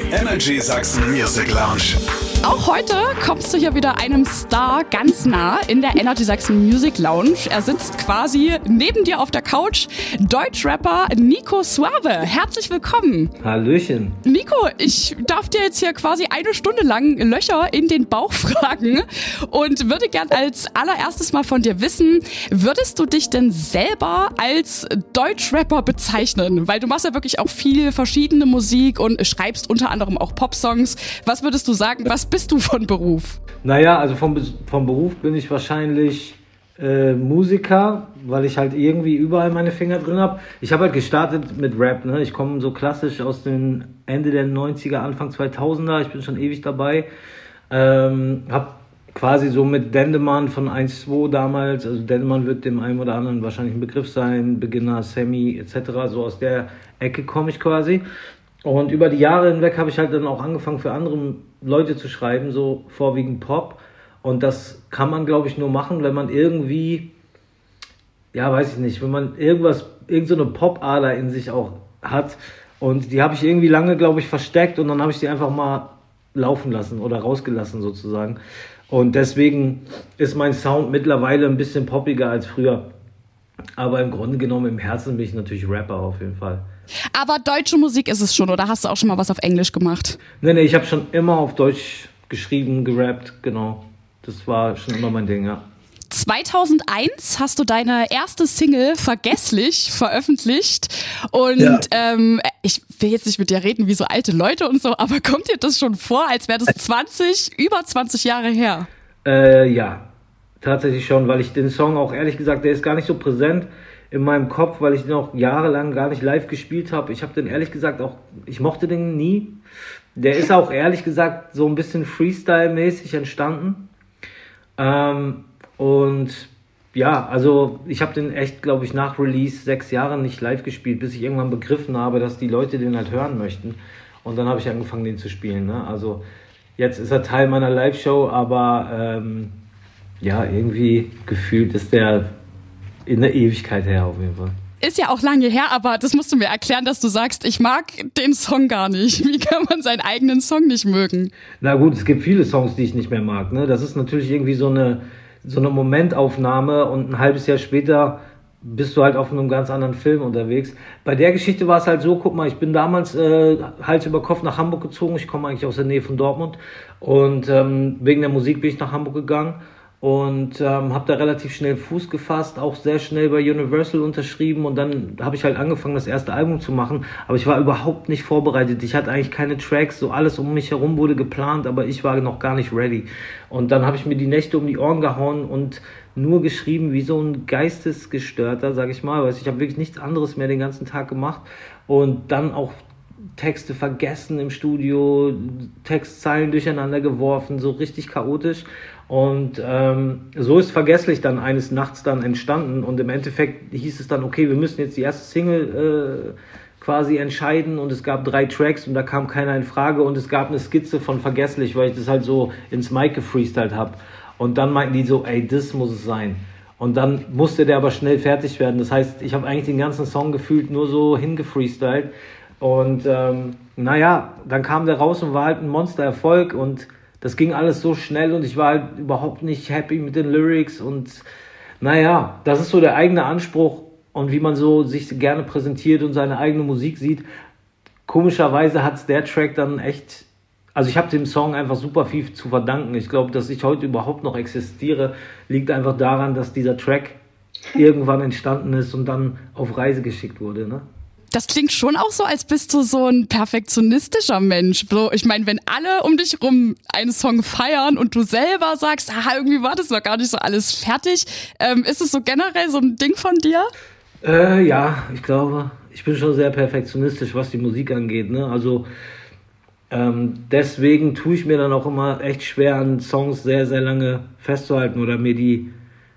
Energy Sachsen Music Lounge. Auch heute kommst du hier wieder einem Star ganz nah in der Energy Sachsen Music Lounge. Er sitzt quasi neben dir auf der Couch. Deutschrapper Nico Suave. Herzlich willkommen. Hallöchen. Nico, ich darf dir jetzt hier quasi eine Stunde lang Löcher in den Bauch fragen und würde gern als allererstes mal von dir wissen, würdest du dich denn selber als Deutschrapper bezeichnen? Weil du machst ja wirklich auch viel verschiedene Musik und schreibst unter anderem auch Popsongs. Was würdest du sagen, was bist du von Beruf? Naja, also vom Beruf bin ich wahrscheinlich Musiker, weil ich halt irgendwie überall meine Finger drin habe. Ich habe halt gestartet mit Rap, ne? Ich komme so klassisch aus den Ende der 90er, Anfang 2000er. Ich bin schon ewig dabei. Habe quasi so mit Dendemann von 1-2 damals, also Dendemann wird dem einen oder anderen wahrscheinlich ein Begriff sein, Beginner, Sammy etc., so aus der Ecke komme ich quasi. Und über die Jahre hinweg habe ich halt dann auch angefangen für andere Leute zu schreiben, so vorwiegend Pop. Und das kann man, glaube ich, nur machen, wenn man irgendwie, ja, weiß ich nicht, wenn man irgend so eine Pop-Ader in sich auch hat. Und die habe ich irgendwie lange, glaube ich, versteckt und dann habe ich die einfach mal laufen lassen oder rausgelassen sozusagen. Und deswegen ist mein Sound mittlerweile ein bisschen poppiger als früher. Aber im Grunde genommen im Herzen bin ich natürlich Rapper auf jeden Fall. Aber deutsche Musik ist es schon, oder hast du auch schon mal was auf Englisch gemacht? Nee, ich habe schon immer auf Deutsch geschrieben, gerappt, genau. Das war schon immer mein Ding, ja. 2001 hast du deine erste Single Vergesslich veröffentlicht und ich will jetzt nicht mit dir reden wie so alte Leute und so, aber kommt dir das schon vor, als wäre das über 20 Jahre her? Ja, tatsächlich schon, weil ich den Song auch ehrlich gesagt, der ist gar nicht so präsent in meinem Kopf, weil ich den auch jahrelang gar nicht live gespielt habe. Ich habe den ehrlich gesagt auch, ich mochte den nie. Der ist auch ehrlich gesagt so ein bisschen Freestyle-mäßig entstanden. Und ja, also ich habe den echt, glaube ich, nach Release 6 Jahre nicht live gespielt, bis ich irgendwann begriffen habe, dass die Leute den halt hören möchten. Und dann habe ich angefangen, den zu spielen. Ne? Also jetzt ist er Teil meiner Live-Show, aber ja, irgendwie gefühlt ist der in der Ewigkeit her auf jeden Fall. Ist ja auch lange her, aber das musst du mir erklären, dass du sagst, ich mag den Song gar nicht. Wie kann man seinen eigenen Song nicht mögen? Na gut, es gibt viele Songs, die ich nicht mehr mag. Ne? Das ist natürlich irgendwie so eine Momentaufnahme und ein halbes Jahr später bist du halt auf einem ganz anderen Film unterwegs. Bei der Geschichte war es halt so, guck mal, ich bin damals Hals über Kopf nach Hamburg gezogen. Ich komme eigentlich aus der Nähe von Dortmund und wegen der Musik bin ich nach Hamburg gegangen. Und habe da relativ schnell Fuß gefasst, auch sehr schnell bei Universal unterschrieben und dann habe ich halt angefangen, das erste Album zu machen, aber ich war überhaupt nicht vorbereitet, ich hatte eigentlich keine Tracks, so alles um mich herum wurde geplant, aber ich war noch gar nicht ready und dann habe ich mir die Nächte um die Ohren gehauen und nur geschrieben wie so ein Geistesgestörter, sag ich mal, weil ich habe wirklich nichts anderes mehr den ganzen Tag gemacht und dann auch Texte vergessen im Studio, Textzeilen durcheinander geworfen, so richtig chaotisch. Und so ist Vergesslich dann eines Nachts dann entstanden. Und im Endeffekt hieß es dann, okay, wir müssen jetzt die erste Single quasi entscheiden. Und es gab 3 Tracks und da kam keiner in Frage. Und es gab eine Skizze von Vergesslich, weil ich das halt so ins Mic gefreestylt habe. Und dann meinten die so, ey, das muss es sein. Und dann musste der aber schnell fertig werden. Das heißt, ich habe eigentlich den ganzen Song gefühlt nur so hingefreestylt. Und naja, dann kam der raus und war halt ein Monstererfolg und das ging alles so schnell und ich war halt überhaupt nicht happy mit den Lyrics und naja, das ist so der eigene Anspruch und wie man so sich gerne präsentiert und seine eigene Musik sieht. Komischerweise hat's der Track dann echt, also ich habe dem Song einfach super viel zu verdanken. Ich glaube, dass ich heute überhaupt noch existiere, liegt einfach daran, dass dieser Track irgendwann entstanden ist und dann auf Reise geschickt wurde, ne? Das klingt schon auch so, als bist du so ein perfektionistischer Mensch. So, ich meine, wenn alle um dich rum einen Song feiern und du selber sagst, irgendwie war das noch gar nicht so alles fertig, ist es so generell so ein Ding von dir? Ja, ich glaube, ich bin schon sehr perfektionistisch, was die Musik angeht. Ne? Also deswegen tue ich mir dann auch immer echt schwer, an Songs sehr, sehr lange festzuhalten oder mir die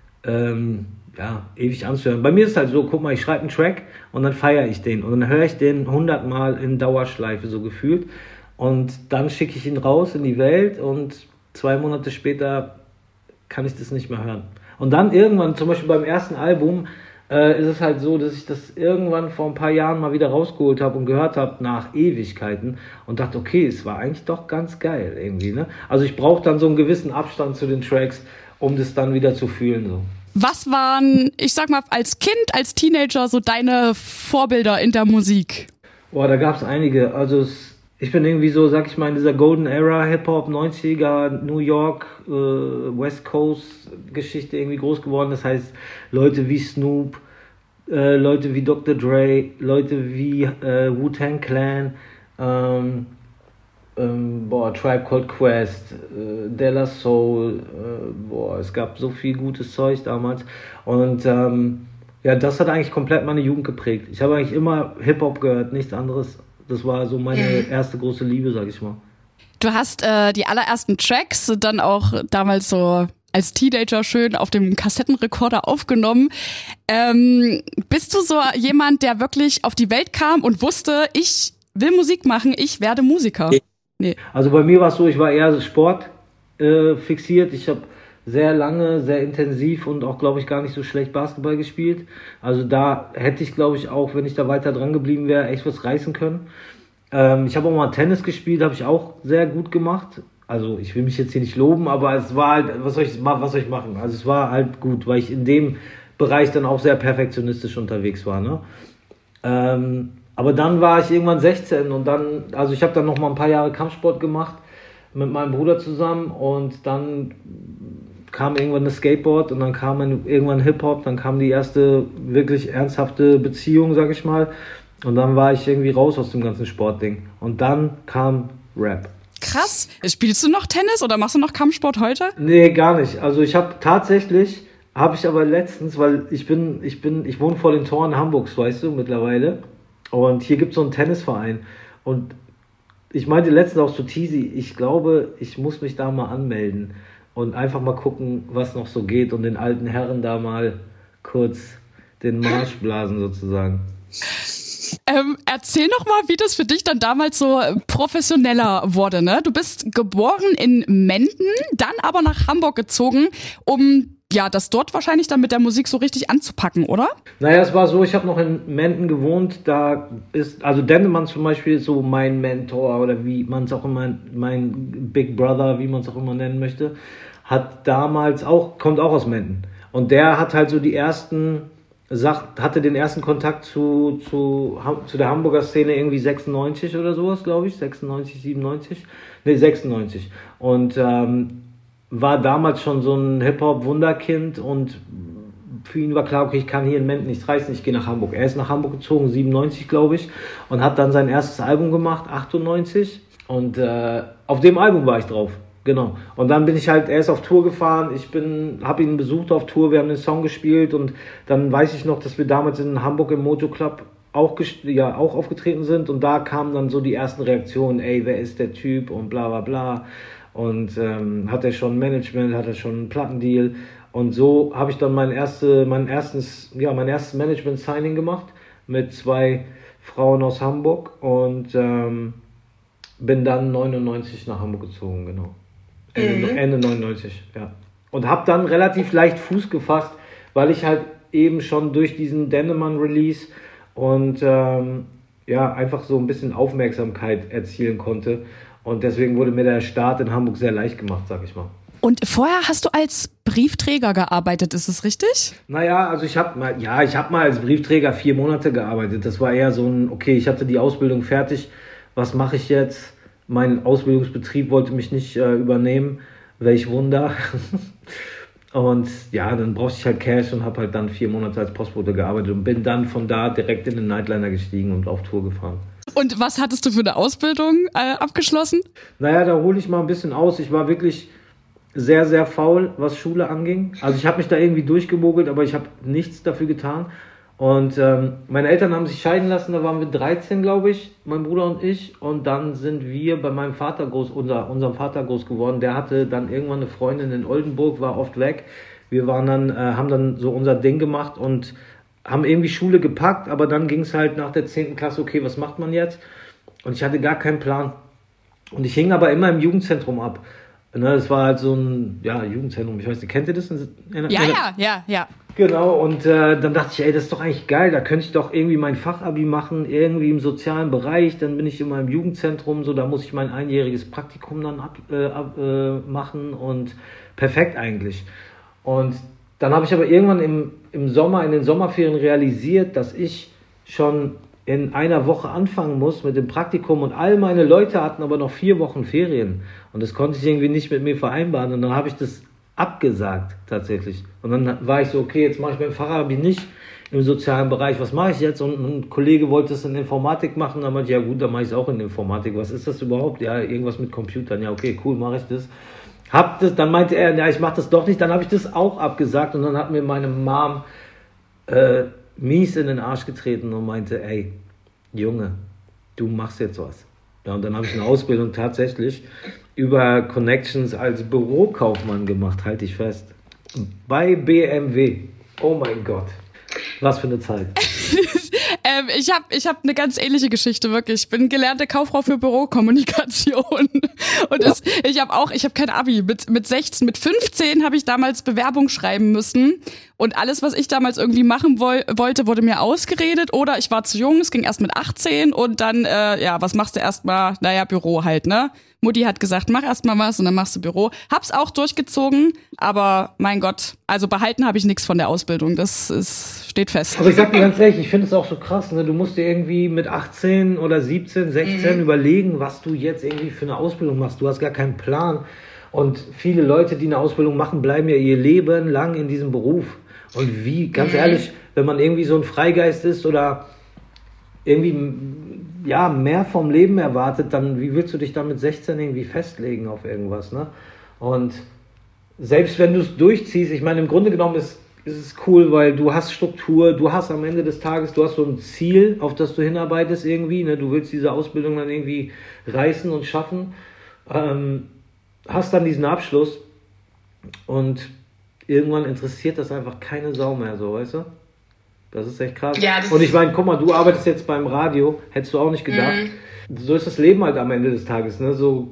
ewig anzuhören. Bei mir ist es halt so, guck mal, ich schreibe einen Track und dann feiere ich den und dann höre ich den 100 Mal in Dauerschleife so gefühlt und dann schicke ich ihn raus in die Welt und 2 Monate später kann ich das nicht mehr hören. Und dann irgendwann, zum Beispiel beim ersten Album, ist es halt so, dass ich das irgendwann vor ein paar Jahren mal wieder rausgeholt habe und gehört habe nach Ewigkeiten und dachte, okay, es war eigentlich doch ganz geil irgendwie, ne? Also ich brauche dann so einen gewissen Abstand zu den Tracks, um das dann wieder zu fühlen, so. Was waren, ich sag mal, als Kind, als Teenager so deine Vorbilder in der Musik? Boah, da gab es einige. Also ich bin irgendwie so, sag ich mal, in dieser Golden Era, Hip-Hop, 90er, New York, West Coast Geschichte irgendwie groß geworden. Das heißt, Leute wie Snoop, Leute wie Dr. Dre, Leute wie Wu-Tang Clan, Tribe Called Quest, De La Soul, es gab so viel gutes Zeug damals. Und ja, das hat eigentlich komplett meine Jugend geprägt. Ich habe eigentlich immer Hip-Hop gehört, nichts anderes. Das war so meine erste große Liebe, sag ich mal. Du hast die allerersten Tracks dann auch damals so als Teenager schön auf dem Kassettenrekorder aufgenommen. Bist du so jemand, der wirklich auf die Welt kam und wusste, ich will Musik machen, ich werde Musiker? Nee. Also bei mir war es so, ich war eher Sport fixiert. Ich habe sehr lange, sehr intensiv und auch, glaube ich, gar nicht so schlecht Basketball gespielt. Also da hätte ich, glaube ich, auch, wenn ich da weiter dran geblieben wäre, echt was reißen können. Ich habe auch mal Tennis gespielt, habe ich auch sehr gut gemacht. Also ich will mich jetzt hier nicht loben, aber es war halt, was soll ich machen? Also es war halt gut, weil ich in dem Bereich dann auch sehr perfektionistisch unterwegs war, ne? Aber dann war ich irgendwann 16 und dann, also ich habe dann noch mal ein paar Jahre Kampfsport gemacht mit meinem Bruder zusammen und dann kam irgendwann das Skateboard und dann kam irgendwann Hip-Hop, dann kam die erste wirklich ernsthafte Beziehung, sag ich mal, und dann war ich irgendwie raus aus dem ganzen Sportding und dann kam Rap. Krass. Spielst du noch Tennis oder machst du noch Kampfsport heute? Nee, gar nicht. Also ich habe aber letztens, weil ich wohne vor den Toren Hamburgs, weißt du, mittlerweile. Und hier gibt es so einen Tennisverein. Und ich meinte letztens auch zu Tizi, ich glaube, ich muss mich da mal anmelden und einfach mal gucken, was noch so geht und den alten Herren da mal kurz den Marsch blasen sozusagen. Erzähl noch mal, wie das für dich dann damals so professioneller wurde, ne? Du bist geboren in Menden, dann aber nach Hamburg gezogen, um ja, das dort wahrscheinlich dann mit der Musik so richtig anzupacken, oder? Naja, es war so, ich habe noch in Menden gewohnt, da ist, also Dennemann zum Beispiel ist so mein Mentor oder wie man es auch immer, mein Big Brother, wie man es auch immer nennen möchte, kommt auch aus Menden. Und der hat halt so hatte den ersten Kontakt zu der Hamburger Szene irgendwie 96 oder sowas, glaube ich, 96, 97, nee 96 und war damals schon so ein Hip-Hop-Wunderkind und für ihn war klar, okay, ich kann hier in Menden nichts reißen, ich gehe nach Hamburg. Er ist nach Hamburg gezogen, 97 glaube ich, und hat dann sein erstes Album gemacht, 98 und auf dem Album war ich drauf. Genau. Und dann er ist auf Tour gefahren, habe ihn besucht auf Tour, wir haben den Song gespielt und dann weiß ich noch, dass wir damals in Hamburg im Mojo Club auch aufgetreten sind und da kamen dann so die ersten Reaktionen, ey, wer ist der Typ und bla bla bla und hat er schon Management, hat er schon einen Plattendeal und so habe ich dann mein erstes Management-Signing gemacht mit 2 Frauen aus Hamburg und bin dann 99 nach Hamburg gezogen, genau. Ende 99, ja. Und habe dann relativ leicht Fuß gefasst, weil ich halt eben schon durch diesen Dennemann-Release und einfach so ein bisschen Aufmerksamkeit erzielen konnte. Und deswegen wurde mir der Start in Hamburg sehr leicht gemacht, sag ich mal. Und vorher hast du als Briefträger gearbeitet, ist es richtig? Naja, also ich habe mal als Briefträger 4 Monate gearbeitet. Das war eher so ich hatte die Ausbildung fertig, was mache ich jetzt? Mein Ausbildungsbetrieb wollte mich nicht übernehmen, welch Wunder. Und ja, dann brauchte ich halt Cash und habe halt dann 4 Monate als Postbote gearbeitet und bin dann von da direkt in den Nightliner gestiegen und auf Tour gefahren. Und was hattest du für eine Ausbildung abgeschlossen? Naja, da hole ich mal ein bisschen aus. Ich war wirklich sehr, sehr faul, was Schule anging. Also ich habe mich da irgendwie durchgemogelt, aber ich habe nichts dafür getan. Und meine Eltern haben sich scheiden lassen, da waren wir 13, glaube ich, mein Bruder und ich. Und dann sind wir bei meinem Vater unserem Vater groß geworden. Der hatte dann irgendwann eine Freundin in Oldenburg, war oft weg. Wir waren dann, haben dann so unser Ding gemacht und haben irgendwie Schule gepackt. Aber dann ging es halt nach der 10. Klasse, okay, was macht man jetzt? Und ich hatte gar keinen Plan. Und ich hing aber immer im Jugendzentrum ab. Ne, das war halt so ein Jugendzentrum. Ich weiß nicht, kennt ihr das? Ja. Genau, und dann dachte ich, ey, das ist doch eigentlich geil, da könnte ich doch irgendwie mein Fachabi machen, irgendwie im sozialen Bereich, dann bin ich in meinem Jugendzentrum, so, da muss ich mein einjähriges Praktikum dann machen und perfekt eigentlich. Und dann habe ich aber irgendwann im Sommer, in den Sommerferien realisiert, dass ich schon in einer Woche anfangen muss mit dem Praktikum und all meine Leute hatten aber noch 4 Wochen Ferien und das konnte ich irgendwie nicht mit mir vereinbaren und dann habe ich das abgesagt tatsächlich. Und dann war ich so, okay, jetzt mache ich mein Fachabi nicht im sozialen Bereich, was mache ich jetzt? Und ein Kollege wollte es in Informatik machen, dann meinte ich, ja gut, dann mache ich es auch in Informatik. Was ist das überhaupt? Ja, irgendwas mit Computern. Ja, okay, cool, mache ich das. Dann meinte er, ja, ich mache das doch nicht, dann habe ich das auch abgesagt und dann hat mir meine Mom mies in den Arsch getreten und meinte, ey, Junge, du machst jetzt was. Ja, und dann habe ich eine Ausbildung tatsächlich über Connections als Bürokaufmann gemacht, halte ich fest. Bei BMW. Oh mein Gott. Was für eine Zeit. Ich hab eine ganz ähnliche Geschichte, wirklich. Ich bin gelernte Kauffrau für Bürokommunikation. Und ich habe kein Abi. Mit 16, mit 15 habe ich damals Bewerbung schreiben müssen. Und alles, was ich damals irgendwie machen wollte, wurde mir ausgeredet. Oder ich war zu jung, es ging erst mit 18. Und dann, was machst du erstmal? Naja, Büro halt, ne? Mutti hat gesagt, mach erstmal was und dann machst du Büro. Hab's auch durchgezogen, aber mein Gott, also behalten habe ich nichts von der Ausbildung. Steht fest. Aber ich sag dir ganz ehrlich, ich finde es auch so krass, ne? Du musst dir irgendwie mit 18 oder 17, 16 überlegen, was du jetzt irgendwie für eine Ausbildung machst. Du hast gar keinen Plan. Und viele Leute, die eine Ausbildung machen, bleiben ja ihr Leben lang in diesem Beruf. Und wie, ganz ehrlich, wenn man irgendwie so ein Freigeist ist oder irgendwie mehr vom Leben erwartet, dann wie willst du dich dann mit 16 irgendwie festlegen auf irgendwas, ne? Und selbst wenn du es durchziehst, ich meine, im Grunde genommen ist es cool, weil du hast Struktur, du hast am Ende des Tages, du hast so ein Ziel, auf das du hinarbeitest irgendwie, ne? Du willst diese Ausbildung dann irgendwie reißen und schaffen, hast dann diesen Abschluss und irgendwann interessiert das einfach keine Sau mehr, so, weißt du? Das ist echt krass. Ja, und ich meine, guck mal, du arbeitest jetzt beim Radio, hättest du auch nicht gedacht. So ist das Leben halt am Ende des Tages, ne? So,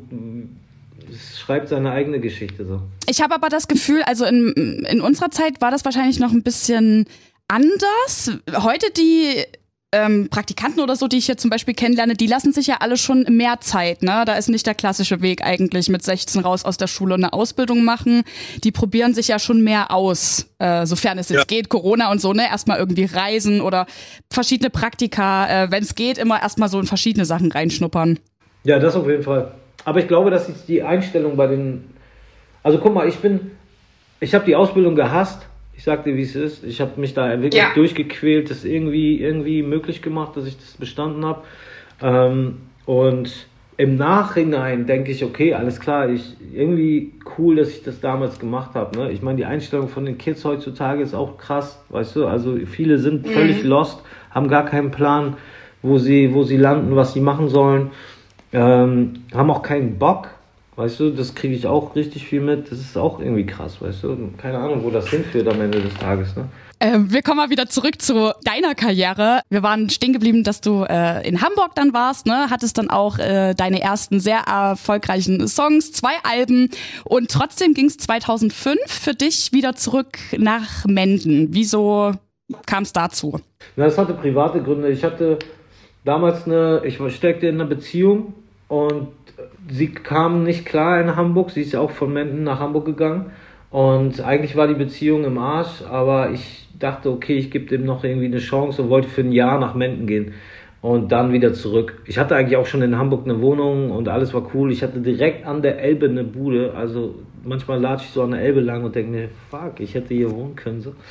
es schreibt seine eigene Geschichte so. Ich habe aber das Gefühl, also in unserer Zeit war das wahrscheinlich noch ein bisschen anders. Heute die Praktikanten oder so, die ich jetzt zum Beispiel kennenlerne, die lassen sich ja alle schon mehr Zeit, ne? Da ist nicht der klassische Weg eigentlich mit 16 raus aus der Schule und eine Ausbildung machen. Die probieren sich ja schon mehr aus, sofern es jetzt geht, Corona und so, ne? Erstmal irgendwie reisen oder verschiedene Praktika, wenn es geht, immer erstmal so in verschiedene Sachen reinschnuppern. Ja, das auf jeden Fall. Aber ich glaube, dass sich die Einstellung also guck mal, ich habe die Ausbildung gehasst. Ich sag dir, wie es ist. Ich habe mich da wirklich durchgequält, das irgendwie möglich gemacht, dass ich das bestanden habe. Und im Nachhinein denke ich, okay, alles klar, irgendwie cool, dass ich das damals gemacht habe. Ne? Ich meine, die Einstellung von den Kids heutzutage ist auch krass, weißt du? Also viele sind völlig lost, haben gar keinen Plan, wo sie landen, was sie machen sollen, haben auch keinen Bock. Weißt du, das kriege ich auch richtig viel mit. Das ist auch irgendwie krass, weißt du. Keine Ahnung, wo das hinführt am Ende des Tages, ne? Wir kommen mal wieder zurück zu deiner Karriere. Wir waren stehen geblieben, dass du in Hamburg dann warst, ne? Hattest dann auch deine ersten sehr erfolgreichen Songs, 2 Alben und trotzdem ging es 2005 für dich wieder zurück nach Menden. Wieso kam es dazu? Na, das hatte private Gründe. Ich hatte damals ich steckte in einer Beziehung und sie kam nicht klar in Hamburg. Sie ist ja auch von Menden nach Hamburg gegangen. Und eigentlich war die Beziehung im Arsch, aber ich dachte, okay, ich gebe dem noch irgendwie eine Chance und wollte für ein Jahr nach Menden gehen und dann wieder zurück. Ich hatte eigentlich auch schon in Hamburg eine Wohnung und alles war cool. Ich hatte direkt an der Elbe eine Bude, also manchmal latsche ich so an der Elbe lang und denke mir, fuck, ich hätte hier wohnen können. So.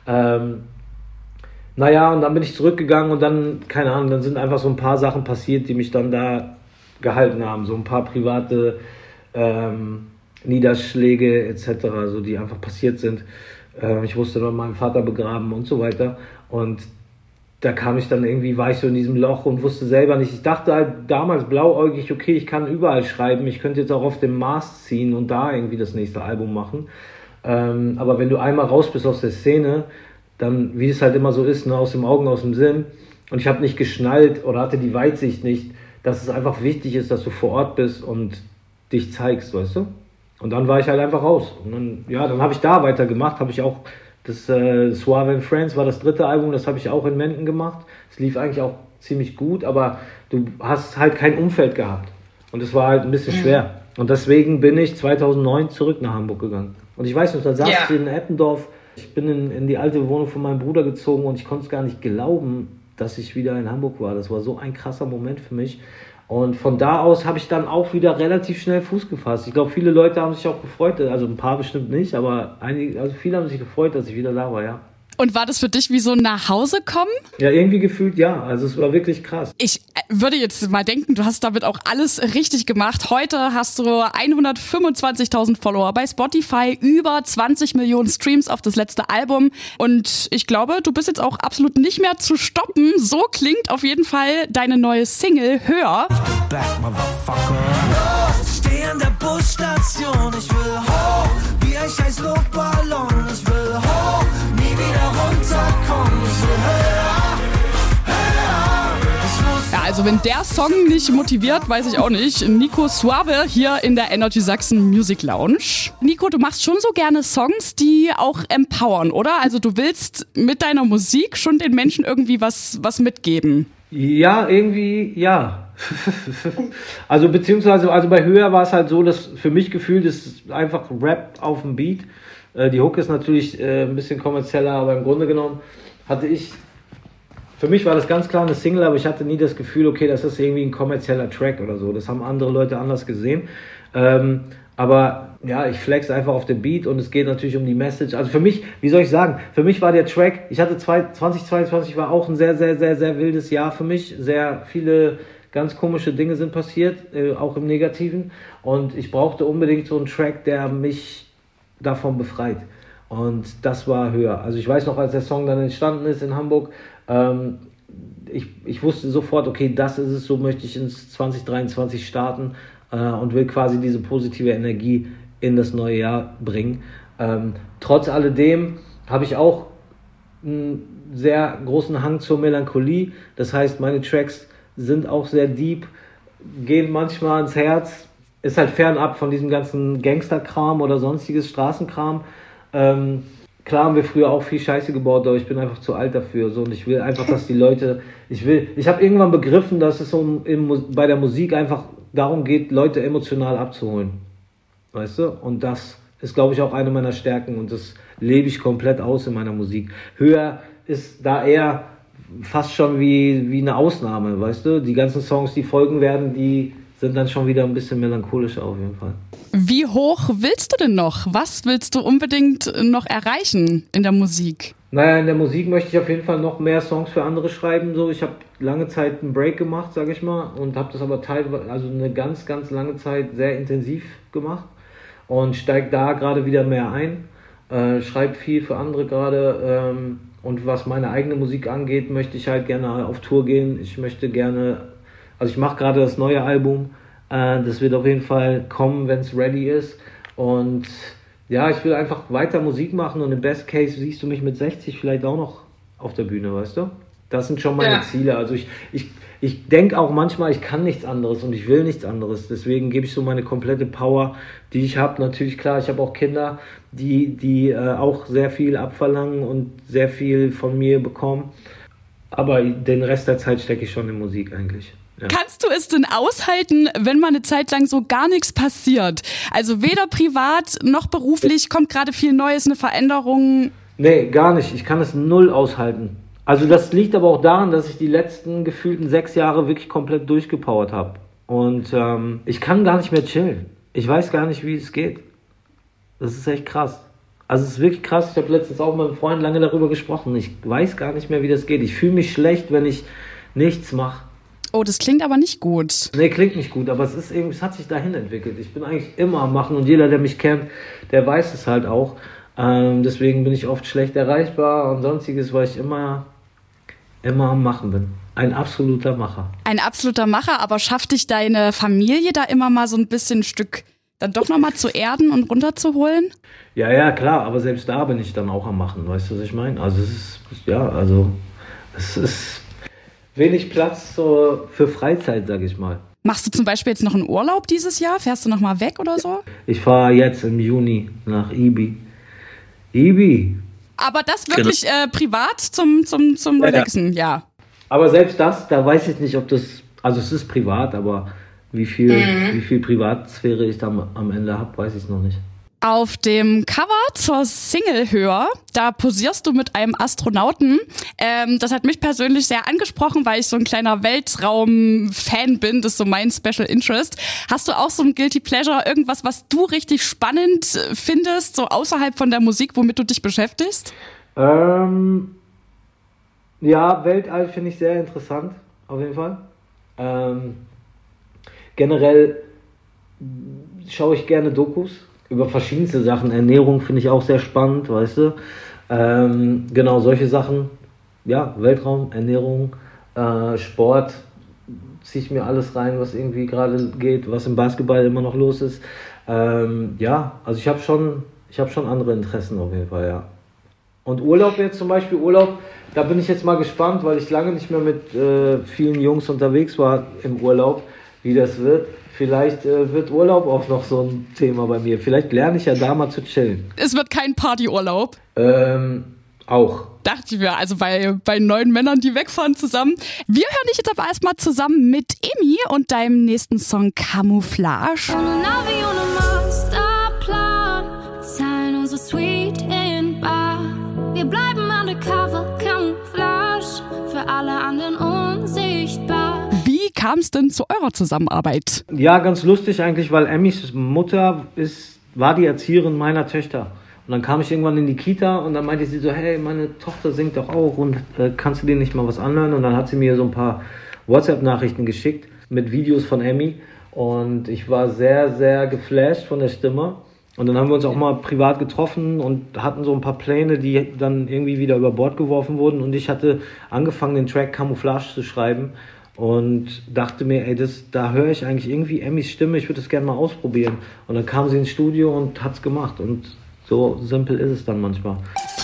Naja, und dann bin ich zurückgegangen und dann, keine Ahnung, dann sind einfach so ein paar Sachen passiert, die mich dann da gehalten haben. So ein paar private Niederschläge etc., so, die einfach passiert sind. Ich musste dann meinen Vater begraben und so weiter. Und da war ich so in diesem Loch und wusste selber nicht. Ich dachte halt damals blauäugig, okay, ich kann überall schreiben. Ich könnte jetzt auch auf dem Mars ziehen und da irgendwie das nächste Album machen. Aber wenn du einmal raus bist aus der Szene, dann, wie es halt immer so ist, ne, aus dem Augen, aus dem Sinn. Und ich habe nicht geschnallt oder hatte die Weitsicht nicht, dass es einfach wichtig ist, dass du vor Ort bist und dich zeigst, weißt du? Und dann war ich halt einfach raus. Und dann habe ich da weitergemacht, habe ich auch Das Suave and Friends war das 3. Album, das habe ich auch in Menden gemacht. Es lief eigentlich auch ziemlich gut, aber du hast halt kein Umfeld gehabt. Und es war halt ein bisschen schwer. Und deswegen bin ich 2009 zurück nach Hamburg gegangen. Und ich weiß noch, da saß ich in Eppendorf. Ich bin in die alte Wohnung von meinem Bruder gezogen und ich konnte es gar nicht glauben, dass ich wieder in Hamburg war. Das war so ein krasser Moment für mich. Und von da aus habe ich dann auch wieder relativ schnell Fuß gefasst. Ich glaube, viele Leute haben sich auch gefreut, also ein paar bestimmt nicht, aber viele haben sich gefreut, dass ich wieder da war, ja. Und war das für dich wie so ein Nachhausekommen? Ja, irgendwie gefühlt ja. Also es war wirklich krass. Ich würde jetzt mal denken, du hast damit auch alles richtig gemacht. Heute hast du 125.000 Follower bei Spotify, über 20 Millionen Streams auf das letzte Album. Und ich glaube, du bist jetzt auch absolut nicht mehr zu stoppen. So klingt auf jeden Fall deine neue Single Höher. Ich bin back, motherfucker. Ich steh an der Busstation. Ich will hoch, wie ein scheiß Luftballon. Ich will hoch, nie wieder runterkommen. Ich will höher, höher. Ja, also wenn der Song nicht motiviert, weiß ich auch nicht. Nico Suave hier in der Energy Sachsen Music Lounge. Nico, du machst schon so gerne Songs, die auch empowern, oder? Also du willst mit deiner Musik schon den Menschen irgendwie was mitgeben. Ja, irgendwie, ja. Also beziehungsweise bei Höher war es halt so, dass für mich gefühlt ist einfach Rap auf dem Beat. Die Hook ist natürlich ein bisschen kommerzieller, aber im Grunde genommen für mich war das ganz klar eine Single, aber ich hatte nie das Gefühl, okay, das ist irgendwie ein kommerzieller Track oder so. Das haben andere Leute anders gesehen. Aber ja, ich flex einfach auf den Beat und es geht natürlich um die Message. Also für mich, wie soll ich sagen, für mich war der Track, ich hatte 2022 war auch ein sehr, sehr, sehr, sehr wildes Jahr für mich. Sehr viele ganz komische Dinge sind passiert, auch im Negativen. Und ich brauchte unbedingt so einen Track, der mich davon befreit. Und das war Höher. Also ich weiß noch, als der Song dann entstanden ist in Hamburg, ich wusste sofort, okay, das ist es, so möchte ich ins 2023 starten und will quasi diese positive Energie in das neue Jahr bringen. Trotz alledem habe ich auch einen sehr großen Hang zur Melancholie. Das heißt, meine Tracks sind auch sehr deep, gehen manchmal ins Herz, ist halt fernab von diesem ganzen Gangsterkram oder sonstiges Straßenkram. Klar haben wir früher auch viel Scheiße gebaut, aber ich bin einfach zu alt dafür. So, und ich will einfach, dass die Leute... Ich habe irgendwann begriffen, dass es bei der Musik einfach darum geht, Leute emotional abzuholen. Weißt du? Und das ist, glaube ich, auch eine meiner Stärken und das lebe ich komplett aus in meiner Musik. Höher ist da eher fast schon wie eine Ausnahme, weißt du? Die ganzen Songs, die folgen werden, die sind dann schon wieder ein bisschen melancholischer auf jeden Fall. Wie hoch willst du denn noch? Was willst du unbedingt noch erreichen in der Musik? Naja, in der Musik möchte ich auf jeden Fall noch mehr Songs für andere schreiben. So, ich habe lange Zeit einen Break gemacht, sage ich mal, und habe das aber teilweise, also eine ganz, ganz lange Zeit sehr intensiv gemacht und steige da gerade wieder mehr ein. Schreibe viel für andere gerade und was meine eigene Musik angeht, möchte ich halt gerne auf Tour gehen. Ich möchte gerne, also ich mache gerade das neue Album, das wird auf jeden Fall kommen, wenn es ready ist und ja, ich will einfach weiter Musik machen und im Best Case siehst du mich mit 60 vielleicht auch noch auf der Bühne, weißt du? Das sind schon meine Ziele. Also ich denke auch manchmal, ich kann nichts anderes und ich will nichts anderes. Deswegen gebe ich so meine komplette Power, die ich habe. Natürlich, klar, ich habe auch Kinder, die auch sehr viel abverlangen und sehr viel von mir bekommen. Aber den Rest der Zeit stecke ich schon in Musik eigentlich. Ja. Kannst du es denn aushalten, wenn mal eine Zeit lang so gar nichts passiert? Also weder privat noch beruflich kommt gerade viel Neues, eine Veränderung? Nee, gar nicht. Ich kann es null aushalten. Also das liegt aber auch daran, dass ich die letzten gefühlten 6 Jahre wirklich komplett durchgepowert habe. Und ich kann gar nicht mehr chillen. Ich weiß gar nicht, wie es geht. Das ist echt krass. Also es ist wirklich krass. Ich habe letztens auch mit einem Freund lange darüber gesprochen. Ich weiß gar nicht mehr, wie das geht. Ich fühle mich schlecht, wenn ich nichts mache. Oh, das klingt aber nicht gut. Nee, klingt nicht gut, aber es hat sich dahin entwickelt. Ich bin eigentlich immer am Machen und jeder, der mich kennt, der weiß es halt auch. Deswegen bin ich oft schlecht erreichbar und sonstiges, weil ich immer am Machen bin. Ein absoluter Macher. Ein absoluter Macher, aber schafft dich deine Familie da immer mal so ein bisschen ein Stück dann doch nochmal zu erden und runterzuholen? Ja, klar, aber selbst da bin ich dann auch am Machen, weißt du, was ich meine? Also es ist wenig Platz für Freizeit, sag ich mal. Machst du zum Beispiel jetzt noch einen Urlaub dieses Jahr? Fährst du nochmal weg oder so? Ich fahre jetzt im Juni nach Ibi. Ibi, Aber das wirklich privat zum Relaxen, ja. Aber selbst das, da weiß ich nicht, ob das, also es ist privat, aber wie viel Privatsphäre ich da am Ende habe, weiß ich noch nicht. Auf dem Cover zur Single Höher, da posierst du mit einem Astronauten. Das hat mich persönlich sehr angesprochen, weil ich so ein kleiner Weltraum-Fan bin. Das ist so mein Special Interest. Hast du auch so ein Guilty Pleasure, irgendwas, was du richtig spannend findest, so außerhalb von der Musik, womit du dich beschäftigst? Ja, Weltall finde ich sehr interessant, auf jeden Fall. Generell schaue ich gerne Dokus über verschiedenste Sachen. Ernährung finde ich auch sehr spannend, weißt du. Genau, solche Sachen. Ja, Weltraum, Ernährung, Sport, ziehe ich mir alles rein, was irgendwie gerade geht, was im Basketball immer noch los ist. Ja, also ich habe schon andere Interessen auf jeden Fall, ja. Und Urlaub jetzt zum Beispiel, da bin ich jetzt mal gespannt, weil ich lange nicht mehr mit vielen Jungs unterwegs war im Urlaub, wie das wird. Vielleicht wird Urlaub auch noch so ein Thema bei mir. Vielleicht lerne ich ja da mal zu chillen. Es wird kein Partyurlaub. Auch. Dachte ich mir, also bei 9 Männern, die wegfahren zusammen. Wir hören dich jetzt aber erstmal zusammen mit Emmy und deinem nächsten Song Camouflage. Ohne Navi, ohne Masterplan, zahlen unsere Suite in Bar. Wir bleiben undercover, Camouflage, für alle anderen unsichtbar. Wie kam es denn zu eurer Zusammenarbeit? Ja, ganz lustig eigentlich, weil Emmys Mutter war die Erzieherin meiner Töchter. Und dann kam ich irgendwann in die Kita und dann meinte sie so, hey, meine Tochter singt doch auch und kannst du dir nicht mal was anhören? Und dann hat sie mir so ein paar WhatsApp-Nachrichten geschickt mit Videos von Emmy und ich war sehr, sehr geflasht von der Stimme. Und dann haben wir uns auch mal privat getroffen und hatten so ein paar Pläne, die dann irgendwie wieder über Bord geworfen wurden. Und ich hatte angefangen, den Track Camouflage zu schreiben und dachte mir, ey, da höre ich eigentlich irgendwie Emmys Stimme, ich würde das gerne mal ausprobieren. Und dann kam sie ins Studio und hat's gemacht. Und so simpel ist es dann manchmal.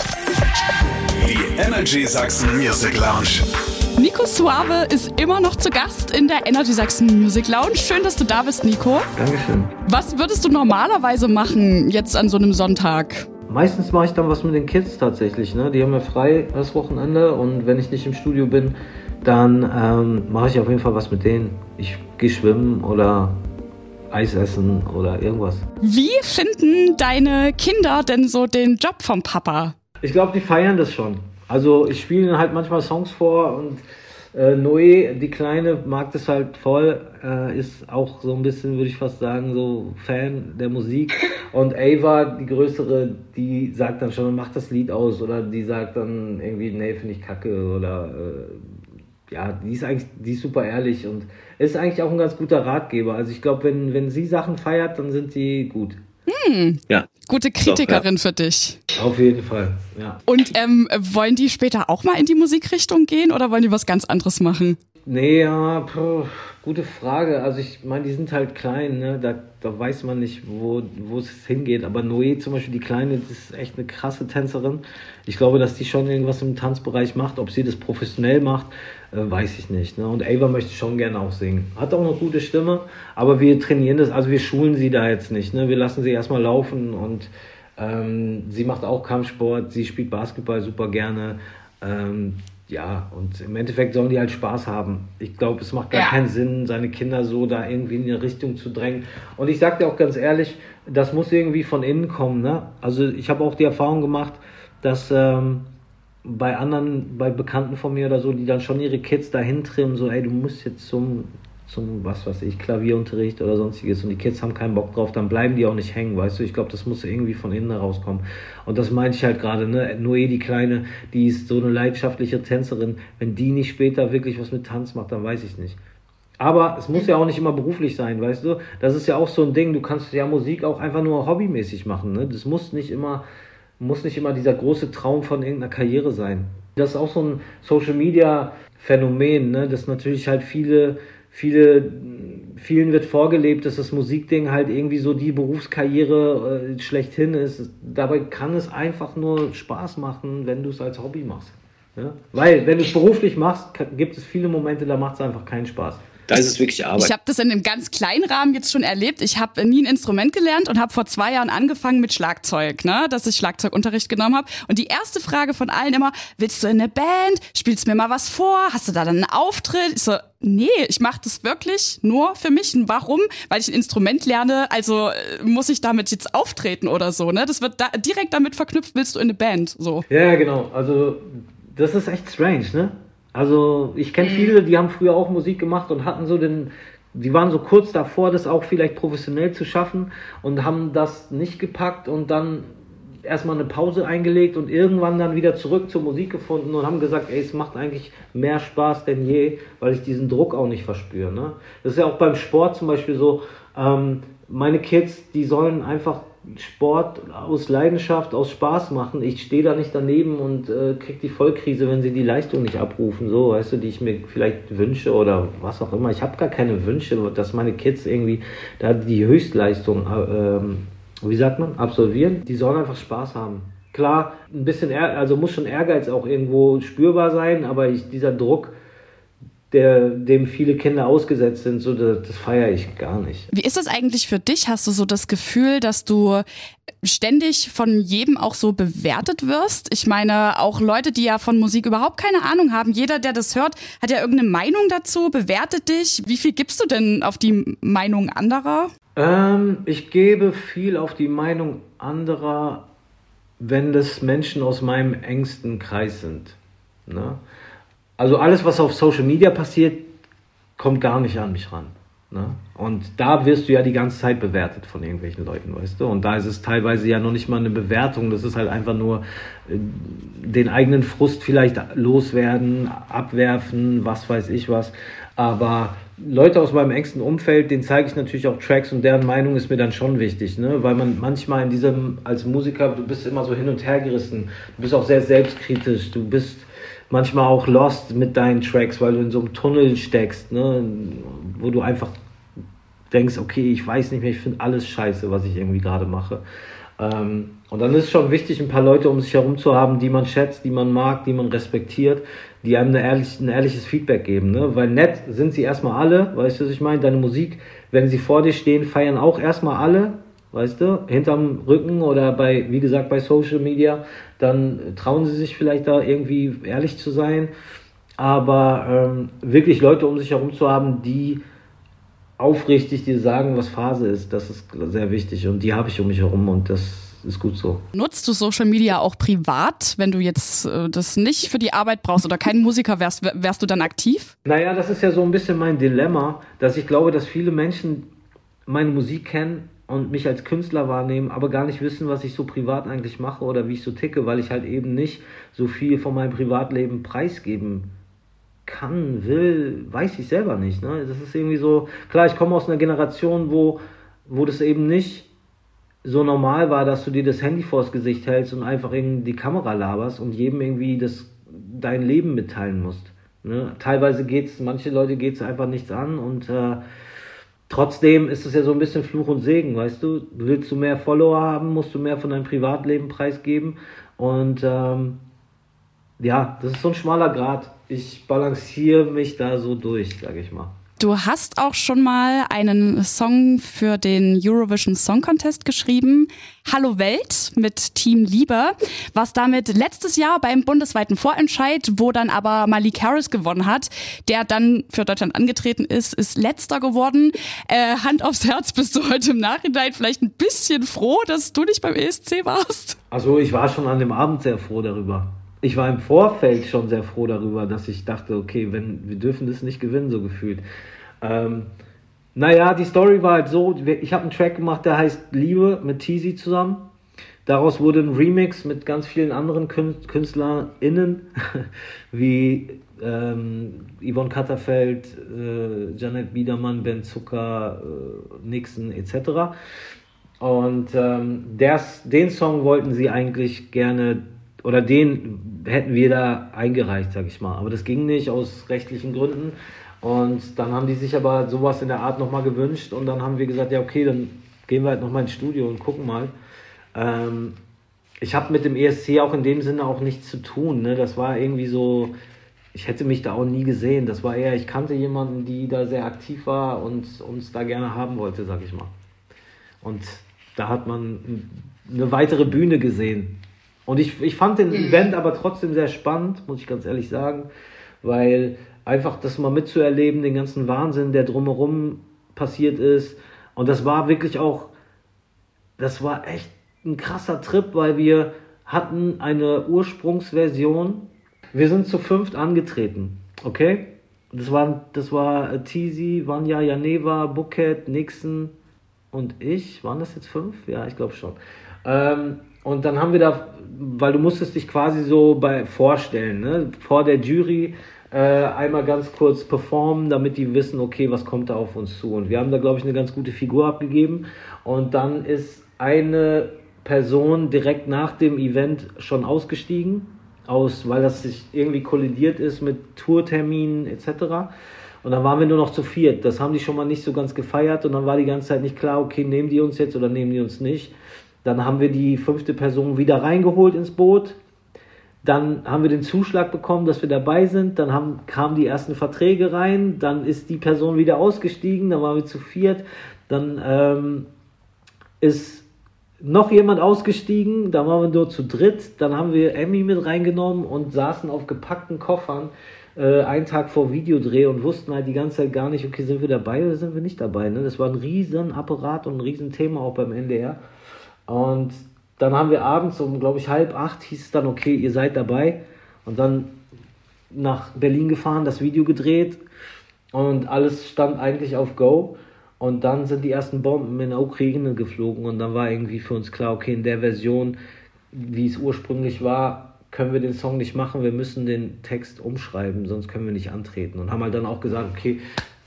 Die Energy Sachsen Music Lounge. Nico Suave ist immer noch zu Gast in der Energy Sachsen Music Lounge. Schön, dass du da bist, Nico. Dankeschön. Was würdest du normalerweise machen jetzt an so einem Sonntag? Meistens mache ich dann was mit den Kids tatsächlich, ne? Die haben ja frei das Wochenende und wenn ich nicht im Studio bin, dann mache ich auf jeden Fall was mit denen. Ich gehe schwimmen oder Eis essen oder irgendwas. Wie finden deine Kinder denn so den Job vom Papa? Ich glaube, die feiern das schon. Also ich spiele ihnen halt manchmal Songs vor und Noé, die Kleine, mag das halt voll, ist auch so ein bisschen, würde ich fast sagen, so Fan der Musik. Und Ava, die Größere, die sagt dann schon, mach das Lied aus. Oder die sagt dann irgendwie, nee, finde ich kacke. Oder ja, die ist super ehrlich und ist eigentlich auch ein ganz guter Ratgeber. Also ich glaube, wenn sie Sachen feiert, dann sind die gut. Ja. Gute Kritikerin für dich. Auf jeden Fall, ja. Und wollen die später auch mal in die Musikrichtung gehen oder wollen die was ganz anderes machen? Nee, ja, gute Frage. Also ich meine, die sind halt klein, ne? Da weiß man nicht, wo es hingeht. Aber Noé zum Beispiel, die Kleine, das ist echt eine krasse Tänzerin. Ich glaube, dass die schon irgendwas im Tanzbereich macht. Ob sie das professionell macht, weiß ich nicht. Ne? Und Ava möchte schon gerne auch singen. Hat auch eine gute Stimme, aber wir trainieren das, also wir schulen sie da jetzt nicht. Ne? Wir lassen sie erstmal laufen und sie macht auch Kampfsport, sie spielt Basketball super gerne. Ja, und im Endeffekt sollen die halt Spaß haben. Ich glaube, es macht gar keinen Sinn, seine Kinder so da irgendwie in eine Richtung zu drängen. Und ich sage dir auch ganz ehrlich, das muss irgendwie von innen kommen. Ne? Also ich habe auch die Erfahrung gemacht, dass bei Bekannten von mir oder so, die dann schon ihre Kids dahin trimmen, so, ey, du musst jetzt zum was weiß ich, Klavierunterricht oder sonstiges und die Kids haben keinen Bock drauf, dann bleiben die auch nicht hängen, weißt du, ich glaube, das muss irgendwie von innen herauskommen und das meine ich halt gerade, ne, Noé, die Kleine, die ist so eine leidenschaftliche Tänzerin, wenn die nicht später wirklich was mit Tanz macht, dann weiß ich nicht. Aber es muss ja auch nicht immer beruflich sein, weißt du, das ist ja auch so ein Ding, du kannst ja Musik auch einfach nur hobbymäßig machen, ne, das muss nicht immer dieser große Traum von irgendeiner Karriere sein. Das ist auch so ein Social-Media-Phänomen, ne, dass natürlich halt vielen wird vorgelebt, dass das Musikding halt irgendwie so die Berufskarriere schlechthin ist. Dabei kann es einfach nur Spaß machen, wenn du es als Hobby machst. Ja? Weil, wenn du es beruflich machst, gibt es viele Momente, da macht es einfach keinen Spaß. Da ist es wirklich Arbeit. Ich habe das in einem ganz kleinen Rahmen jetzt schon erlebt. Ich habe nie ein Instrument gelernt und habe vor 2 Jahren angefangen mit Schlagzeug, ne? Dass ich Schlagzeugunterricht genommen habe. Und die erste Frage von allen immer, willst du in eine Band? Spielst mir mal was vor? Hast du da dann einen Auftritt? Ich so, nee, ich mache das wirklich nur für mich. Und warum? Weil ich ein Instrument lerne, also muss ich damit jetzt auftreten oder so, ne? Das wird direkt damit verknüpft, willst du in eine Band? So. Ja, genau. Also das ist echt strange, ne? Also ich kenne viele, die haben früher auch Musik gemacht und hatten so die waren so kurz davor, das auch vielleicht professionell zu schaffen und haben das nicht gepackt und dann erstmal eine Pause eingelegt und irgendwann dann wieder zurück zur Musik gefunden und haben gesagt, ey, es macht eigentlich mehr Spaß denn je, weil ich diesen Druck auch nicht verspüre, ne? Das ist ja auch beim Sport zum Beispiel so, meine Kids, die sollen einfach Sport aus Leidenschaft, aus Spaß machen. Ich stehe da nicht daneben und kriege die Vollkrise, wenn sie die Leistung nicht abrufen, so, weißt du, die ich mir vielleicht wünsche oder was auch immer. Ich habe gar keine Wünsche, dass meine Kids irgendwie da die Höchstleistung, absolvieren. Die sollen einfach Spaß haben. Klar, ein bisschen, also muss schon Ehrgeiz auch irgendwo spürbar sein, aber dieser Druck, dem viele Kinder ausgesetzt sind, so das feiere ich gar nicht. Wie ist das eigentlich für dich? Hast du so das Gefühl, dass du ständig von jedem auch so bewertet wirst? Ich meine, auch Leute, die ja von Musik überhaupt keine Ahnung haben, jeder, der das hört, hat ja irgendeine Meinung dazu, bewertet dich. Wie viel gibst du denn auf die Meinung anderer? Ich gebe viel auf die Meinung anderer, wenn das Menschen aus meinem engsten Kreis sind, ne? Also alles, was auf Social Media passiert, kommt gar nicht an mich ran, ne? Und da wirst du ja die ganze Zeit bewertet von irgendwelchen Leuten, weißt du? Und da ist es teilweise ja noch nicht mal eine Bewertung, das ist halt einfach nur den eigenen Frust vielleicht loswerden, abwerfen, was weiß ich was. Aber Leute aus meinem engsten Umfeld, denen zeige ich natürlich auch Tracks und deren Meinung ist mir dann schon wichtig, ne? Weil man manchmal als Musiker, du bist immer so hin und her gerissen, du bist auch sehr selbstkritisch, du bist manchmal auch lost mit deinen Tracks, weil du in so einem Tunnel steckst, ne? Wo du einfach denkst, okay, ich weiß nicht mehr, ich finde alles scheiße, was ich irgendwie gerade mache. Und dann ist es schon wichtig, ein paar Leute um sich herum zu haben, die man schätzt, die man mag, die man respektiert, die einem ein ehrliches Feedback geben, ne? Weil nett sind sie erstmal alle, weißt du, was ich meine? Deine Musik, wenn sie vor dir stehen, feiern auch erstmal alle, weißt du, hinterm Rücken oder wie gesagt, bei Social Media, dann trauen sie sich vielleicht da irgendwie ehrlich zu sein, aber wirklich Leute um sich herum zu haben, die aufrichtig dir sagen, was Phase ist, das ist sehr wichtig und die habe ich um mich herum und das ist gut so. Nutzt du Social Media auch privat, wenn du jetzt das nicht für die Arbeit brauchst oder kein Musiker wärst du dann aktiv? Naja, das ist ja so ein bisschen mein Dilemma, dass ich glaube, dass viele Menschen meine Musik kennen und mich als Künstler wahrnehmen, aber gar nicht wissen, was ich so privat eigentlich mache oder wie ich so ticke, weil ich halt eben nicht so viel von meinem Privatleben preisgeben kann, will, weiß ich selber nicht, ne? Das ist irgendwie so, klar, ich komme aus einer Generation, wo das eben nicht so normal war, dass du dir das Handy vors Gesicht hältst und einfach irgendwie die Kamera laberst und jedem irgendwie dein Leben mitteilen musst, ne? Teilweise manche Leute geht's einfach nichts an und trotzdem ist es ja so ein bisschen Fluch und Segen, weißt du? Willst du mehr Follower haben, musst du mehr von deinem Privatleben preisgeben und ja, das ist so ein schmaler Grat. Ich balanciere mich da so durch, sage ich mal. Du hast auch schon mal einen Song für den Eurovision Song Contest geschrieben, Hallo Welt mit Team Liebe, was damit letztes Jahr beim bundesweiten Vorentscheid, wo dann aber Malik Harris gewonnen hat, der dann für Deutschland angetreten ist letzter geworden. Hand aufs Herz, bist du heute im Nachhinein vielleicht ein bisschen froh, dass du nicht beim ESC warst? Also ich war schon an dem Abend sehr froh darüber. Ich war im Vorfeld schon sehr froh darüber, dass ich dachte, okay, wir dürfen das nicht gewinnen, so gefühlt. Naja, die Story war halt so, ich habe einen Track gemacht, der heißt Liebe mit Teasy zusammen. Daraus wurde ein Remix mit ganz vielen anderen KünstlerInnen, wie Yvonne Katterfeld, Janet Biedermann, Ben Zucker, Nixon etc. Und den Song wollten sie eigentlich gerne, oder den hätten wir da eingereicht, sag ich mal. Aber das ging nicht aus rechtlichen Gründen. Und dann haben die sich aber sowas in der Art nochmal gewünscht. Und dann haben wir gesagt, ja okay, dann gehen wir halt nochmal ins Studio und gucken mal. Ich habe mit dem ESC auch in dem Sinne auch nichts zu tun, ne? Das war irgendwie so, ich hätte mich da auch nie gesehen. Das war eher, ich kannte jemanden, die da sehr aktiv war und uns da gerne haben wollte, sag ich mal. Und da hat man eine weitere Bühne gesehen. Und ich fand den Event aber trotzdem sehr spannend, muss ich ganz ehrlich sagen, weil einfach das mal mitzuerleben, den ganzen Wahnsinn, der drumherum passiert ist. Und das war wirklich auch, das war echt ein krasser Trip, weil wir hatten eine Ursprungsversion. Wir sind zu 5 angetreten, okay? Das war Tizi, Vanya, Janeva, Buket, Nixon und ich. Waren das jetzt 5? Ja, ich glaube schon. Und dann haben wir da, weil du musstest dich quasi so vorstellen, ne? Vor der Jury einmal ganz kurz performen, damit die wissen, okay, was kommt da auf uns zu. Und wir haben da, glaube ich, eine ganz gute Figur abgegeben. Und dann ist eine Person direkt nach dem Event schon ausgestiegen, weil das sich irgendwie kollidiert ist mit Tourterminen etc. Und dann waren wir nur noch zu 4. Das haben die schon mal nicht so ganz gefeiert und dann war die ganze Zeit nicht klar, okay, nehmen die uns jetzt oder nehmen die uns nicht. Dann haben wir die 5. Person wieder reingeholt ins Boot. Dann haben wir den Zuschlag bekommen, dass wir dabei sind. Dann kamen die ersten Verträge rein. Dann ist die Person wieder ausgestiegen. Dann waren wir zu 4. Dann ist noch jemand ausgestiegen. Dann waren wir nur zu 3. Dann haben wir Emmy mit reingenommen und saßen auf gepackten Koffern einen Tag vor Videodreh und wussten halt die ganze Zeit gar nicht, okay, sind wir dabei oder sind wir nicht dabei. Ne? Das war ein riesen Apparat und ein riesen Thema auch beim NDR. Und dann haben wir abends um, glaube ich, 7:30 hieß es dann, okay, ihr seid dabei. Und dann nach Berlin gefahren, das Video gedreht und alles stand eigentlich auf Go. Und dann sind die ersten Bomben in der Ukraine geflogen und dann war irgendwie für uns klar, okay, in der Version, wie es ursprünglich war, können wir den Song nicht machen, wir müssen den Text umschreiben, sonst können wir nicht antreten. Und haben halt dann auch gesagt, okay,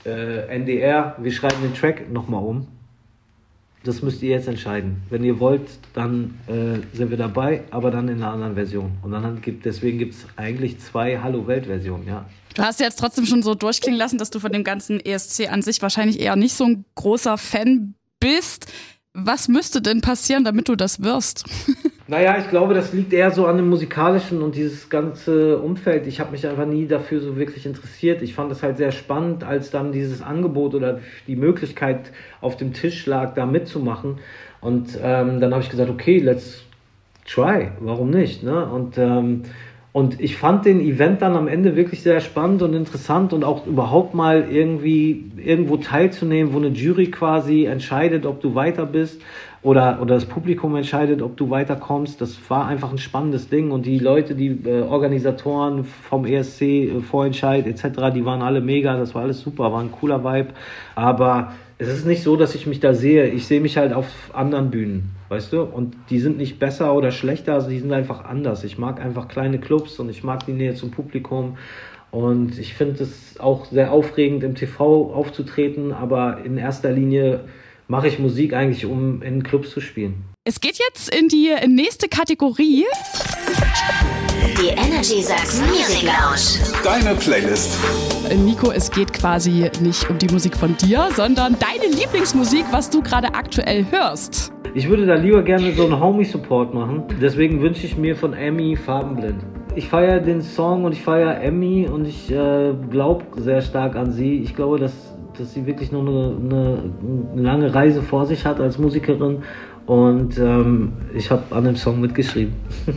NDR, wir schreiben den Track nochmal um. Das müsst ihr jetzt entscheiden. Wenn ihr wollt, dann sind wir dabei, aber dann in einer anderen Version. Und deswegen gibt es eigentlich 2 Hallo-Welt-Versionen, ja. Du hast jetzt trotzdem schon so durchklingen lassen, dass du von dem ganzen ESC an sich wahrscheinlich eher nicht so ein großer Fan bist. Was müsste denn passieren, damit du das wirst? Naja, ich glaube, das liegt eher so an dem Musikalischen und dieses ganze Umfeld. Ich habe mich einfach nie dafür so wirklich interessiert. Ich fand es halt sehr spannend, als dann dieses Angebot oder die Möglichkeit auf dem Tisch lag, da mitzumachen. Und dann habe ich gesagt, okay, let's try. Warum nicht? Ne? Und ich fand den Event dann am Ende wirklich sehr spannend und interessant und auch überhaupt mal irgendwo teilzunehmen, wo eine Jury quasi entscheidet, ob du weiter bist oder das Publikum entscheidet, ob du weiterkommst. Das war einfach ein spannendes Ding und die Leute, die Organisatoren vom ESC, Vorentscheid etc., die waren alle mega, das war alles super, war ein cooler Vibe, aber es ist nicht so, dass ich mich da sehe. Ich sehe mich halt auf anderen Bühnen, weißt du? Und die sind nicht besser oder schlechter, also die sind einfach anders. Ich mag einfach kleine Clubs und ich mag die Nähe zum Publikum. Und ich finde es auch sehr aufregend, im TV aufzutreten, aber in erster Linie mache ich Musik eigentlich, um in Clubs zu spielen. Es geht jetzt in die nächste Kategorie. Die Energy Sachsen Music Lounge. Deine Playlist. Nico, es geht quasi nicht um die Musik von dir, sondern deine Lieblingsmusik, was du gerade aktuell hörst. Ich würde da lieber gerne so einen Homie-Support machen. Deswegen wünsche ich mir von Emmy Farbenblind. Ich feiere den Song und ich feiere Emmy und ich glaube sehr stark an sie. Ich glaube, dass sie wirklich noch eine lange Reise vor sich hat als Musikerin. Und ich habe an dem Song mitgeschrieben.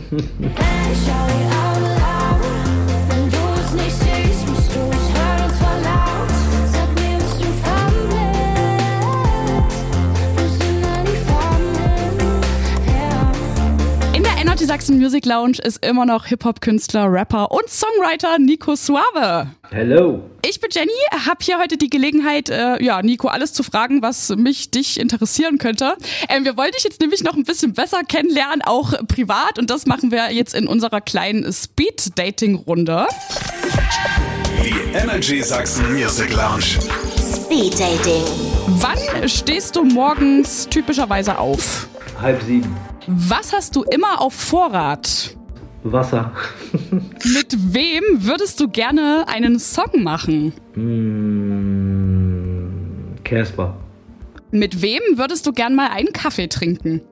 Die Sachsen Music Lounge ist immer noch Hip-Hop-Künstler, Rapper und Songwriter Nico Suave. Hello. Ich bin Jenny, habe hier heute die Gelegenheit, Nico, alles zu fragen, was dich interessieren könnte. Wir wollen dich jetzt nämlich noch ein bisschen besser kennenlernen, auch privat. Und das machen wir jetzt in unserer kleinen Speed-Dating-Runde. Die Energy Sachsen Music Lounge. Speed Dating. Wann stehst du morgens typischerweise auf? 6:30. Was hast du immer auf Vorrat? Wasser. Mit wem würdest du gerne einen Song machen? Casper. Mit wem würdest du gern mal einen Kaffee trinken?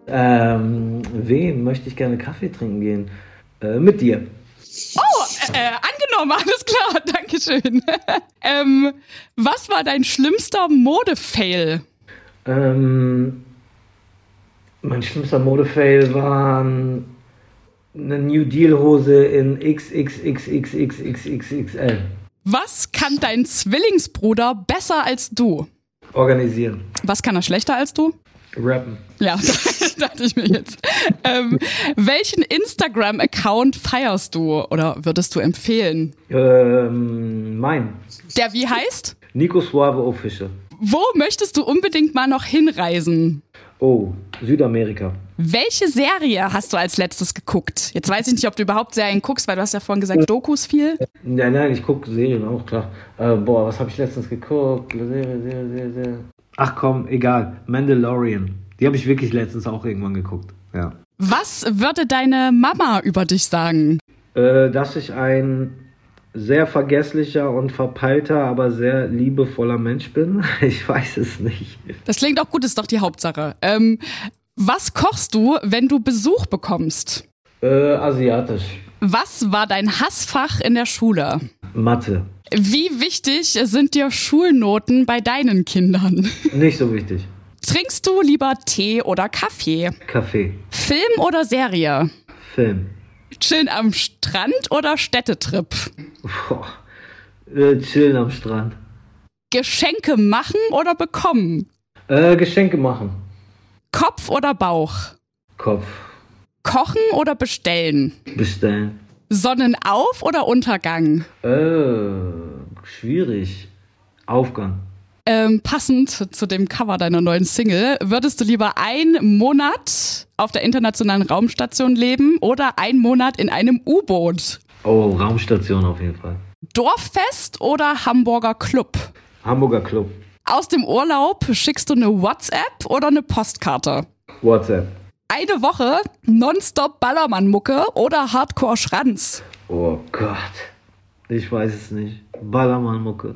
Wem möchte ich gerne Kaffee trinken gehen? Mit dir. Oh, aufgenommen, alles klar, dankeschön. Was war dein schlimmster Modefail? Mein schlimmster Modefail war eine New Deal Hose in XXXXXXXL. Was kann dein Zwillingsbruder besser als du? Organisieren. Was kann er schlechter als du? Rappen. Ja, dachte ich mir jetzt. Welchen Instagram-Account feierst du oder würdest du empfehlen? Mein. Der wie heißt? Nico Suave Official. Wo möchtest du unbedingt mal noch hinreisen? Oh, Südamerika. Welche Serie hast du als letztes geguckt? Jetzt weiß ich nicht, ob du überhaupt Serien guckst, weil du hast ja vorhin gesagt, Dokus viel. Nein, ich gucke Serien auch, klar. Was habe ich letztens geguckt? Serie. Ach komm, egal. Mandalorian. Die habe ich wirklich letztens auch irgendwann geguckt. Ja. Was würde deine Mama über dich sagen? Dass ich ein sehr vergesslicher und verpeilter, aber sehr liebevoller Mensch bin. Ich weiß es nicht. Das klingt auch gut, ist doch die Hauptsache. Was kochst du, wenn du Besuch bekommst? Asiatisch. Was war dein Hassfach in der Schule? Mathe. Wie wichtig sind dir Schulnoten bei deinen Kindern? Nicht so wichtig. Trinkst du lieber Tee oder Kaffee? Kaffee. Film oder Serie? Film. Chillen am Strand oder Städtetrip? Chillen am Strand. Geschenke machen oder bekommen? Geschenke machen. Kopf oder Bauch? Kopf. Kochen oder bestellen? Bestellen. Sonnenauf- oder Untergang? Schwierig. Aufgang. Passend zu dem Cover deiner neuen Single, würdest du lieber einen Monat auf der Internationalen Raumstation leben oder einen Monat in einem U-Boot? Oh, Raumstation auf jeden Fall. Dorffest oder Hamburger Club? Hamburger Club. Aus dem Urlaub schickst du eine WhatsApp oder eine Postkarte? WhatsApp. Eine Woche nonstop Ballermann-Mucke oder Hardcore-Schranz? Oh Gott. Ich weiß es nicht. Ballermann-Mucke.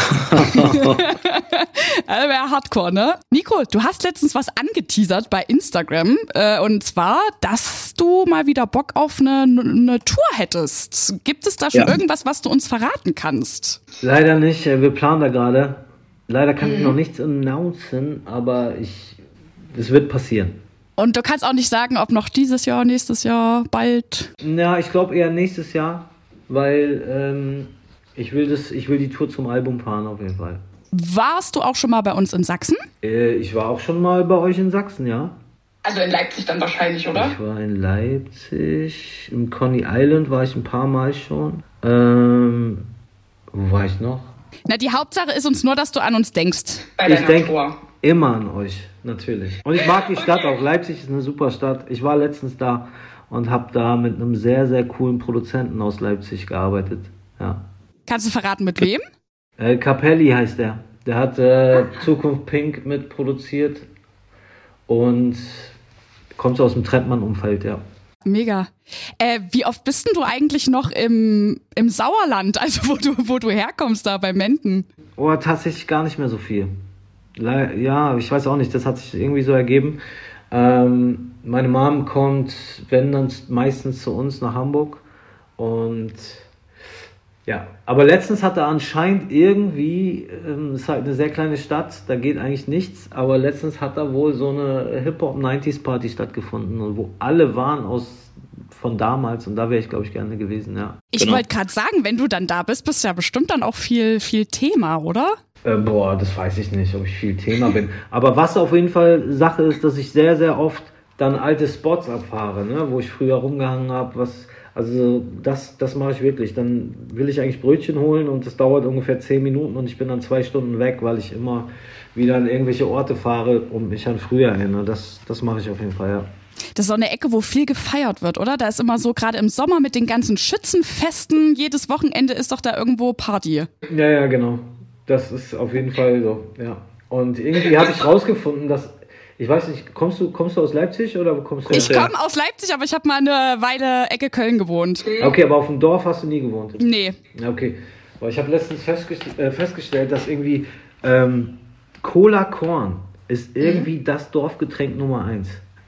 Wäre Hardcore, ne? Nico, du hast letztens was angeteasert bei Instagram und zwar, dass du mal wieder Bock auf eine Tour hättest. Gibt es da schon irgendwas, was du uns verraten kannst? Leider nicht, wir planen da gerade. Leider kann ich noch nichts announcen, aber es wird passieren. Und du kannst auch nicht sagen, ob noch dieses Jahr, nächstes Jahr, bald? Ja, ich glaube eher nächstes Jahr, weil ich will die Tour zum Album fahren auf jeden Fall. Warst du auch schon mal bei uns in Sachsen? Ich war auch schon mal bei euch in Sachsen, ja. Also in Leipzig dann wahrscheinlich, oder? Ich war in Leipzig, im Coney Island war ich ein paar Mal schon. Wo war ich noch? Na, die Hauptsache ist uns nur, dass du an uns denkst. Ich denke immer an euch, natürlich. Und ich mag die Stadt auch. Leipzig ist eine super Stadt. Ich war letztens da und habe da mit einem sehr, sehr coolen Produzenten aus Leipzig gearbeitet. Ja. Kannst du verraten, mit wem? Capelli heißt der. Der hat Zukunft Pink mitproduziert und kommt aus dem Trettmann-Umfeld, ja. Mega. Wie oft bist denn du eigentlich noch im Sauerland, also wo du herkommst, da bei Menden? Oh, tatsächlich gar nicht mehr so viel. Ja, ich weiß auch nicht, das hat sich irgendwie so ergeben. Meine Mom kommt, wenn dann meistens zu uns nach Hamburg und ja, aber letztens hat er anscheinend irgendwie, ist halt eine sehr kleine Stadt, da geht eigentlich nichts, aber letztens hat da wohl so eine Hip-Hop-90s-Party stattgefunden, wo alle waren von damals und da wäre ich, glaube ich, gerne gewesen, ja. Ich wollte gerade sagen, wenn du dann da bist ja bestimmt dann auch viel Thema, oder? Das weiß ich nicht, ob ich viel Thema bin. Aber was auf jeden Fall Sache ist, dass ich sehr, sehr oft dann alte Spots abfahre, ne, wo ich früher rumgehangen habe, also das mache ich wirklich. Dann will ich eigentlich Brötchen holen und das dauert ungefähr 10 Minuten und ich bin dann 2 Stunden weg, weil ich immer wieder an irgendwelche Orte fahre und mich an früher erinnere. Das mache ich auf jeden Fall, ja. Das ist so eine Ecke, wo viel gefeiert wird, oder? Da ist immer so, gerade im Sommer mit den ganzen Schützenfesten, jedes Wochenende ist doch da irgendwo Party. Ja, genau. Das ist auf jeden Fall so, ja. Und irgendwie habe ich rausgefunden, dass, ich weiß nicht, kommst du aus Leipzig oder wo kommst du her? Ich komme aus Leipzig, aber ich habe mal eine Weile Ecke Köln gewohnt. Okay, aber auf dem Dorf hast du nie gewohnt? Nee. Okay, weil ich habe letztens festgestellt, dass irgendwie Cola Korn ist irgendwie das Dorfgetränk Nummer 1.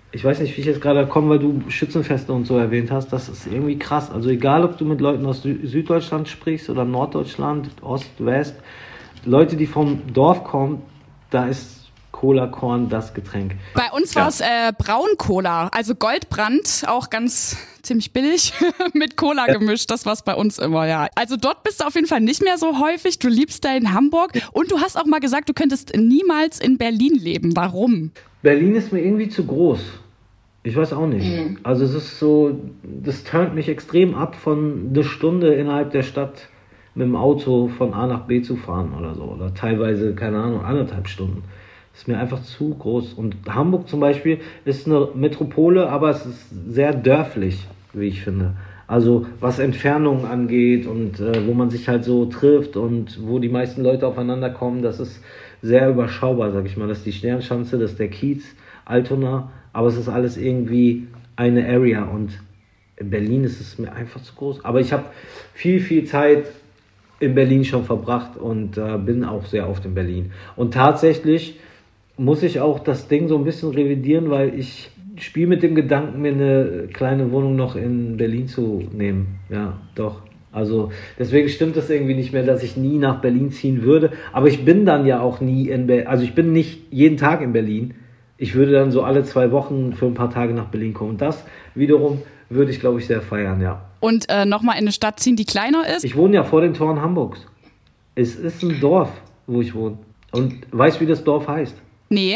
ich weiß nicht, wie ich jetzt gerade komme, weil du Schützenfeste und so erwähnt hast, das ist irgendwie krass. Also egal, ob du mit Leuten aus Süddeutschland sprichst oder Norddeutschland, Ost, West, Leute, die vom Dorf kommen, da ist Cola Korn das Getränk. Bei uns war es Brauncola, also Goldbrand, auch ganz ziemlich billig, mit Cola gemischt, das war's bei uns immer, ja. Also dort bist du auf jeden Fall nicht mehr so häufig, du liebst da in Hamburg und du hast auch mal gesagt, du könntest niemals in Berlin leben. Warum? Berlin ist mir irgendwie zu groß. Ich weiß auch nicht. Also es ist so, das turnt mich extrem ab, von eine Stunde innerhalb der Stadt mit dem Auto von A nach B zu fahren oder so. Oder teilweise, keine Ahnung, 1,5 Stunden. Das ist mir einfach zu groß. Und Hamburg zum Beispiel ist eine Metropole, aber es ist sehr dörflich, wie ich finde. Also was Entfernungen angeht und wo man sich halt so trifft und wo die meisten Leute aufeinander kommen, das ist sehr überschaubar, sag ich mal. Das ist die Sternschanze, das ist der Kiez, Altona, aber es ist alles irgendwie eine Area und in Berlin ist es mir einfach zu groß. Aber ich habe viel Zeit in Berlin schon verbracht und bin auch sehr oft in Berlin. Und tatsächlich muss ich auch das Ding so ein bisschen revidieren, weil ich spiele mit dem Gedanken, mir eine kleine Wohnung noch in Berlin zu nehmen. Ja, doch. Also deswegen stimmt das irgendwie nicht mehr, dass ich nie nach Berlin ziehen würde. Aber ich bin dann ja auch nie in Berlin. Also ich bin nicht jeden Tag in Berlin. Ich würde dann so alle 2 Wochen für ein paar Tage nach Berlin kommen. Und das wiederum würde ich, glaube ich, sehr feiern, ja. Und nochmal in eine Stadt ziehen, die kleiner ist? Ich wohne ja vor den Toren Hamburgs. Es ist ein Dorf, wo ich wohne. Und weißt du, wie das Dorf heißt? Nee.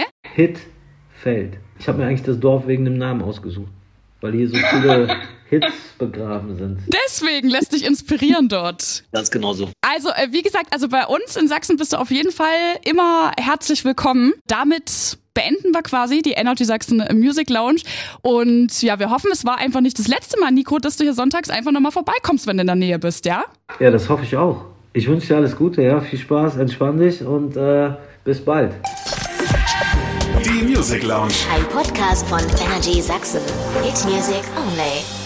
Hitfeld. Ich habe mir eigentlich das Dorf wegen dem Namen ausgesucht. Weil hier so viele Hits begraben sind. Deswegen lässt dich inspirieren dort. Ganz genau so. Also, wie gesagt, also bei uns in Sachsen bist du auf jeden Fall immer herzlich willkommen. Damit beenden wir quasi die Energy Sachsen Music Lounge. Und ja, wir hoffen, es war einfach nicht das letzte Mal, Nico, dass du hier sonntags einfach nochmal vorbeikommst, wenn du in der Nähe bist, ja? Ja, das hoffe ich auch. Ich wünsche dir alles Gute, ja, viel Spaß, entspann dich und bis bald. Die Music Lounge. Ein Podcast von Energy Sachsen. Hit Music only.